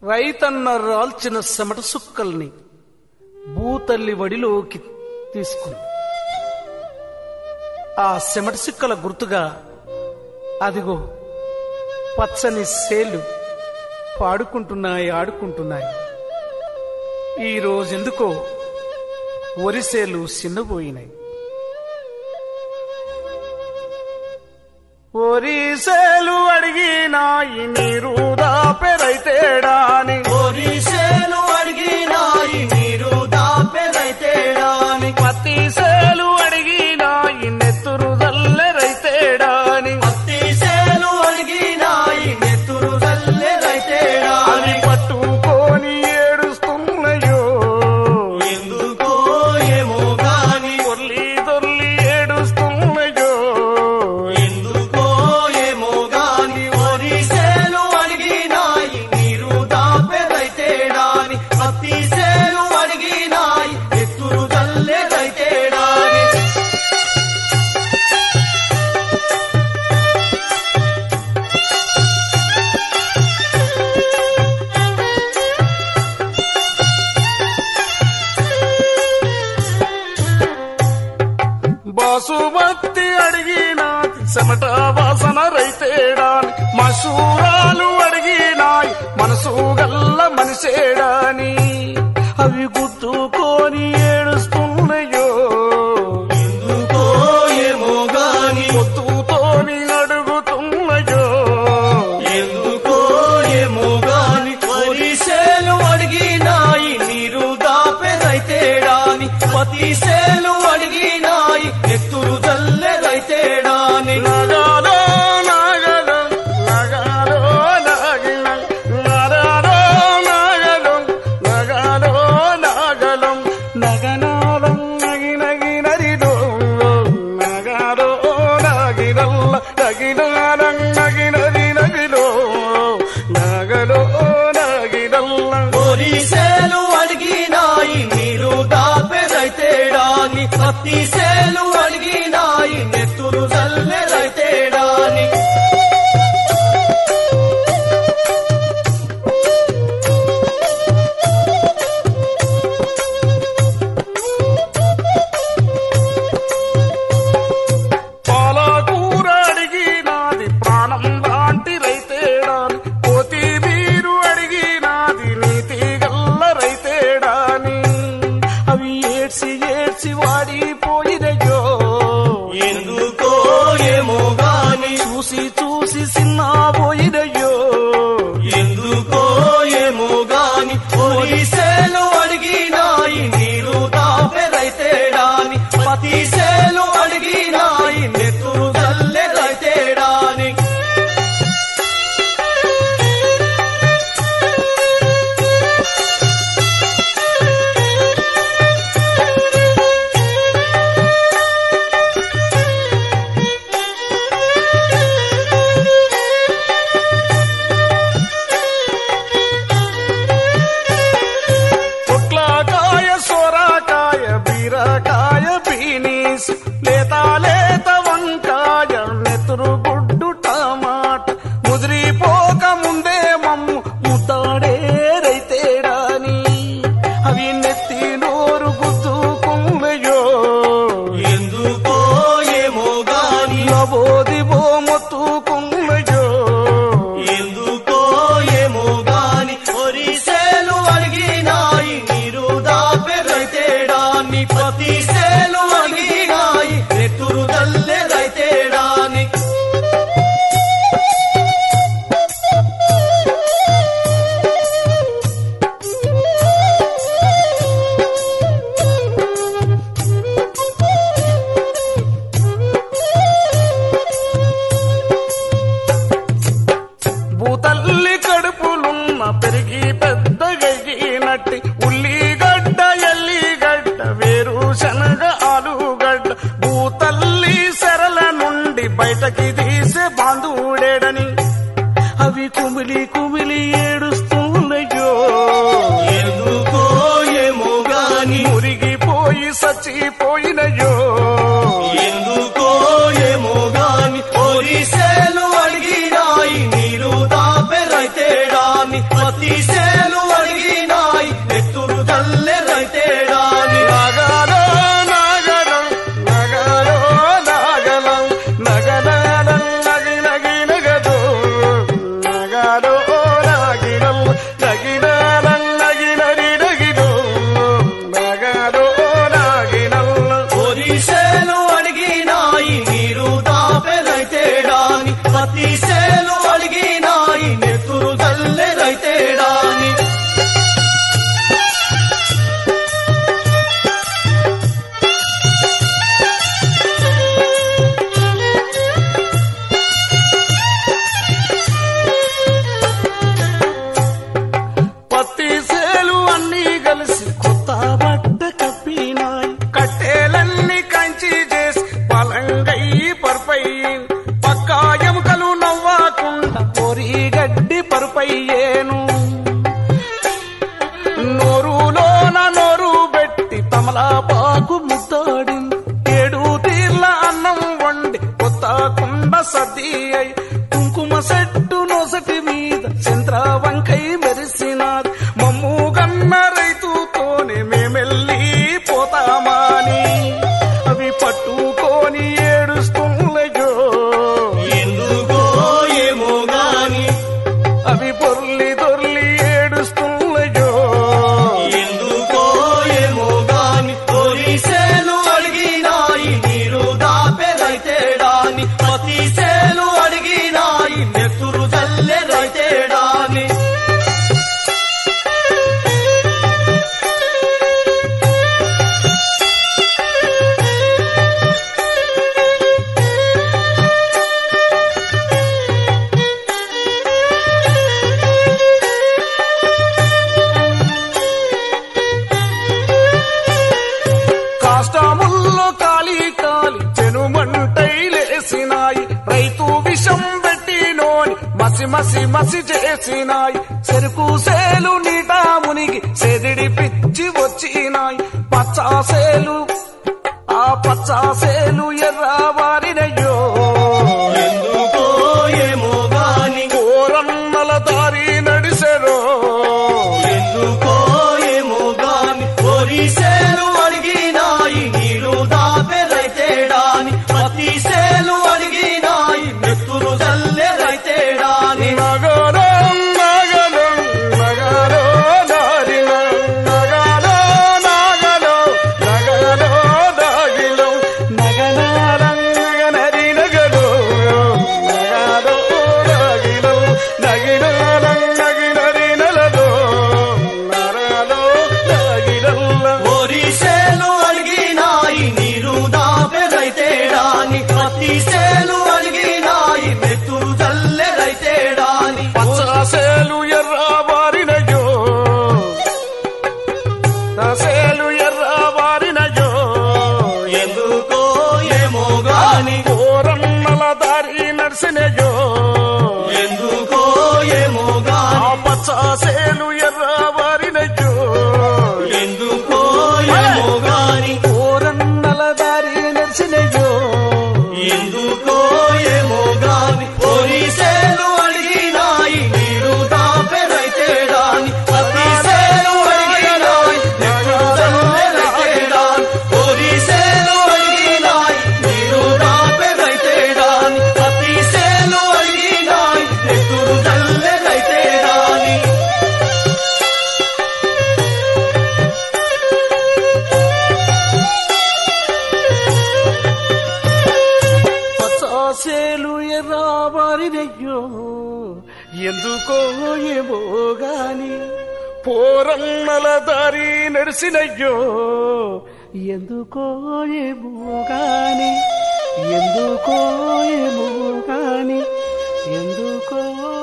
రైతన్న రాల్చిన చెమట సుక్కల్ని భూతల్లి వడిలోకి తీసుకుంది. ఆ చెమట సుక్కల గుర్తుగా అదిగో పచ్చని సేలు పాడుకుంటున్నాయి, ఆడుకుంటున్నాయి. ఈ రోజెందుకో వరిసేలు చిన్నపోయినాయి. ఒరిసేలు అడిగినాయి నీరు దాపెరైతేడాని, ఒరిసేలు అడిగినాయి నీరు దాపెరైతేడాని, పత్తి సేలు అడిగినాయి నెత్తురు దల్లెరైతేడాని, పత్తి సేలు అడిగినాయి నెత్తురు దల్లెరైతేడాని, అవి పట్టుకొని ఏడుస్తున్నాయో ఎందుకో ఏమో గాని, దొర్లి దొర్లి ఏడుస్తున్నాయో ఎందుకో ఏమో గాని. ఒరిసేలు అడిగినాయి నీరు దాపెరైతేడాని, పత్తి సేలు అడిగినాయి నెత్తురు దల్లెరైతేడాని. బాసుమతి అడిగినాది చెమట వాసన రైతేడాని, మసూరాలు అడిగినాయి మనసు గల్ల మనిషేడాని, అవి గుద్దుకొని ఏడుస్తున్నాయో ఎందుకో ఏమో గాని, పొత్తుతోని అడుగుతున్నాయో ఎందుకో ఏమో గాని. ఒరిసేలు అడిగినాయి నీరు దాపెరైతేడాని, పత్తి సేలు అడిగినాయి నెత్తురు దల్లెరైతేడాని. నగాలో నాగలో నగాలో నాగిలం నగాలో నాగలం నగాలో నాగలం నగనాలం నగినగినరిదో నగాలో నాగిరల్ల నగినారం నగినరి నగిలో నగలో నాగిరల్ల. ఒరిసేలు అడిగినాయి నీరు దాపెరైతేడాని, పత్తి సేలు అడిగినాయి నెత్తురు దల్లెరైతేడాని. పాలకూర అడిగినాది ప్రాణం లాంటి రైతేడాని, కొత్తిమీరు అడిగినాది నీతి గల్ల రైతేడాని, అవి ఏడ్చి ఏడ్చి వాడిపోయినయో ఎందుకో ఏమో గాని, చూసి చూసి సిన్నపోయినయో ఎందుకో ఏమో గాని. ఒరిసేలు అడిగినాయి నీరు దాపెరైతేడాని, పత్తి సేలు అడిగినాయి నెత్తురు దల్లెరైతేడాని. పొట్లకాయ సొరకాయ బీరకాయ బీనీస్ లేత లేత వంకాయ నెత్తురు గుడ్డు టమాట ముదిరిపోక ముందే మమ్ము ముతాడే రైతేడాని, అవి నెత్తి నోరు గుద్దుకున్నయో ఎందుకో ఏమో గాని, లబోదిబో మొత్తుకున్నయో ఎందుకో ఏమో గాని. ఒరిసేలు అడిగినాయి నీరు దాపెరైతేడాని, పత్తి సేలు అడిగినాయి నెత్తురు దల్లెరైతేడాని. భూతల్లి కడుపులున్న పెరిగి పెద్దగైనట్టి ఉల్లిగడ్డ ఎల్లిగడ్డ వేరుశనగ ఆలుగడ్డ భూతల్లి సెరల నుండి బయటకి తీసే బాంధుడేడని, అవి కుమిలి కుమిలి ఏడుస్తున్నాయో ఎందుకో ఏమో గాని, మురిగిపోయి సచ్చిపోయినయో ఎందుకో ఏమో గాని. ఒరిసేలు అడిగినాయి నీరు దాపెరైతేడాని, పత్తి సేలు అడిగినాయి నెత్తురు తల్లె రైతేడాని నగలో నాగలం నగలో నాగలం నగనాలం నగి నగి నగదో నగలో నాగిలం నగినాలం నగి నగి నగిదో నగలో నాగిలం ఒరిసేలు అడిగినాయి నీరు దాపె రైతేడాని పత్తి సేలు అడిగినాయి నెత్తురు తల్లె రైతేడాని పత్తి సేలు అన్నీ కలిసి కొత్త బట్ట కప్పినాయి కట్టేలన్నీ కంచి చేసి పలంగయ్యి పరుపయ్యి పక్కా ఎముకలు నవ్వకుండా పొరి గడ్డి పరుపయ్యేను నోరులోన నోరు పెట్టి తమలాపాకు ముద్దాడింది 7 తీర్ల అన్నం వండి కొత్త కుండ సర్ది అయి కుంకుమ సెట్టు నొసటి మీద చంద్ర వంకై మెరిసినాది మమ్ము గన్న రైతుతోనే మేమెల్లి పోతామాని అవి పట్టుకొని ఏడుస్తున్నాయో ఎందుకో ఏమో గాని అవి పొర్లి దొర్లి ఏడుస్తున్నాయో ఎందుకో ఏమో గాని ఒరిసేలు అడిగినాయి నీరు దాపె రైతేడాని పత్తి సేలు అడిగినాయి నెత్తురు తల్లె రైతేడాని కాష్టముల్లో కాలి కాలి చెనుమంటై లేసినాయి రైతు విషం పెట్టినోని మసి మసి మసి చేసినాయి చెరుకు సేలు నీట మునిగి సెదిడి పిచ్చి వచ్చినాయి పచ్చాసేలు ఆ పచ్చాసేలు ఎర్రవారినయ్యో ఎందుకో ఏమో గాని కోరన్నల దారి నడిసెరో ఎందుకో ఏమో గాని ఒరిసేలు అడిగినాయి నీరు దాపె రైతేడాని పత్తి సేలు అడిగినాయి నెత్తురు తల్లె రైతేడాని నగలో నగలో నగలో దారిన నగలో నగలో నగలో దాగిలో నగనారం నగనరి నగలో నగలో దాగిలో నగినారం నగినరి నలలో నరలో దాగిలల్ల ఒరిసేలు అడిగినాయి నీరు దాపె రైతేడాని పత్తి సేలు అడిగినాయి నెత్తురు తల్లె రైతేడాని పచ్చాసేలు ఎర్రబారినయో సేలు ఎర్రబారినయో ఎందుకో ఏమో గాని కోరన్నల దారి నడిసినయో ఎందుకో ఏమో ఆ గాని పచ్చాసేలు ఎర్రబారినయో ఎందుకో ఏమో గాని కోరన్నల దారి నడిసినయో ఎందుకో ఏమో గాని ఒరిసేలు అడిగినాయి నీరు దాపె రైతేడాని పత్తి సేలు అడిగినాయి నెత్తురు తల్లె రైతేడాని ఒరిసేలు అడిగినాయి నీరు దాపె రైతేడాని పత్తి సేలు అడిగినాయి నెత్తురు తల్లె రైతేడాని పచ్చాసేలు ఎర్రబారినయ్యో ఎందుకో ఏమో గాని పోరన్నల దారి నడిసినయ్యో ఎందుకో ఏమో గాని ఎందుకో ఏమో గాని ఎందుకో